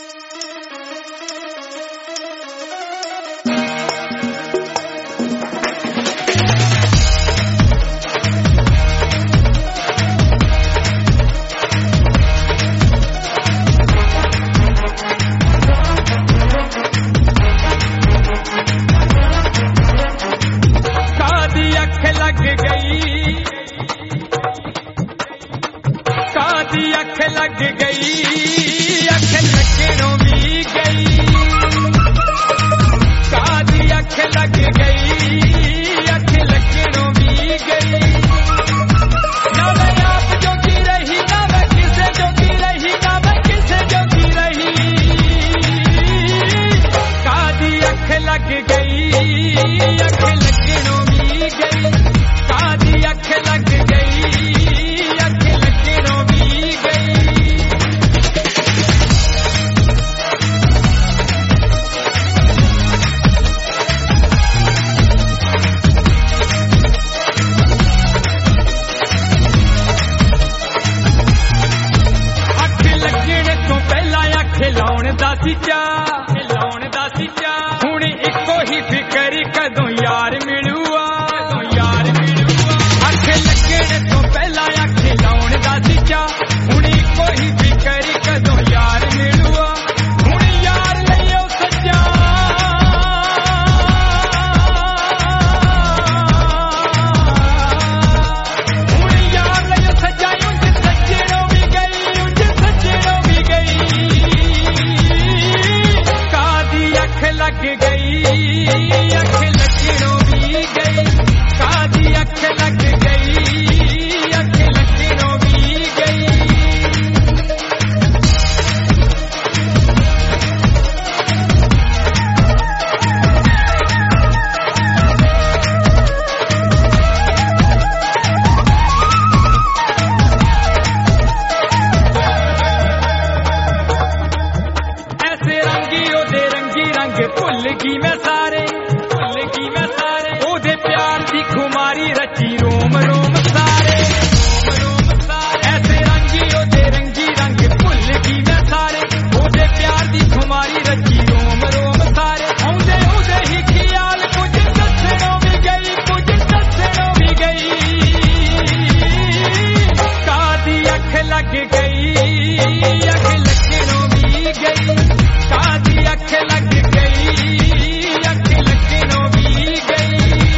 अख लग गई, अख लगनों भी गई, कादी अख लग गई, अख लगनों भी गई। ना मैं आप जोगी रही, ना मैं किसे जोगी रही, ना मैं किसे जोगी रही। कादी अख लग गई, अख लगनों भी गई, कादी अख लग गई, अख लगनों भी गई। खिलाउण दा सिचा हुण इको ही फिकर कदों यार मिलूआ, कदों यार मिलूआ। अख लगण तो पहला खिलाउण दा सिचा हुण इको ही फिकर कदों यार मिलूआ। हुण यार लियो सच्चा, हुण यार लियो सच्चा, उंज सज्जनों भी गई, उंज सज्जनों भी गई। अख लग गई, अख लगनों भी गई, कादी अख लग गई, अख लगनों भी गई। ऐसे रंगी ओदे रंगी रंग भुल गई मैं सारे, भुल गई मैं सारे। ओदे प्यार दी खुमारी रची रोम रोम सारे, रोम रोम सारे। ऐसे रंगी ओदे रंगी रंग भुल गई मैं सारे, ओदे प्यार दी खुमारी रची रोम रोम सारे। औंदे औंदे ही ख्याल कुछ दसणों भी गई, कुछ दसणों भी गई। कादी अख लग गई, अख लगनों भी गई, कादी अख लग गई, अख लगनों भी गई।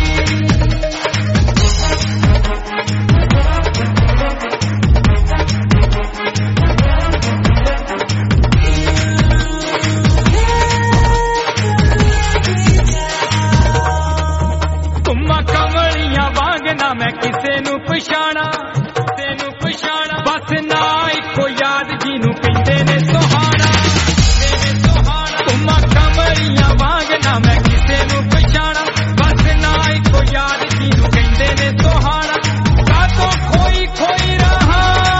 तुमा कमलियां वांग ना मैं किसे नू पछाणा, किसे नू पछाणा। बस ना इको याद जिनू कहंदे ने सुहाना, तुमा कमलियां वांग ना मैं किसे नू पछाणा। बस ना इको याद जिनू कहंदे ने सुहाना। कातों खोई खोई रहा,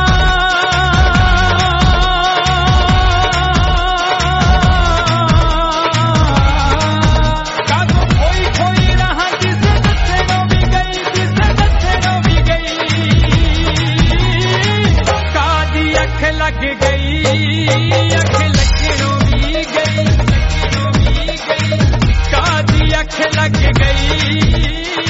कातों खोई खोई रहा, जिसे दसणों भी गई, जिसे दसणों भी गई। कादी अख लग गई, अख लगनों भी गई, लगनों भी गई। कादी अख लग गई।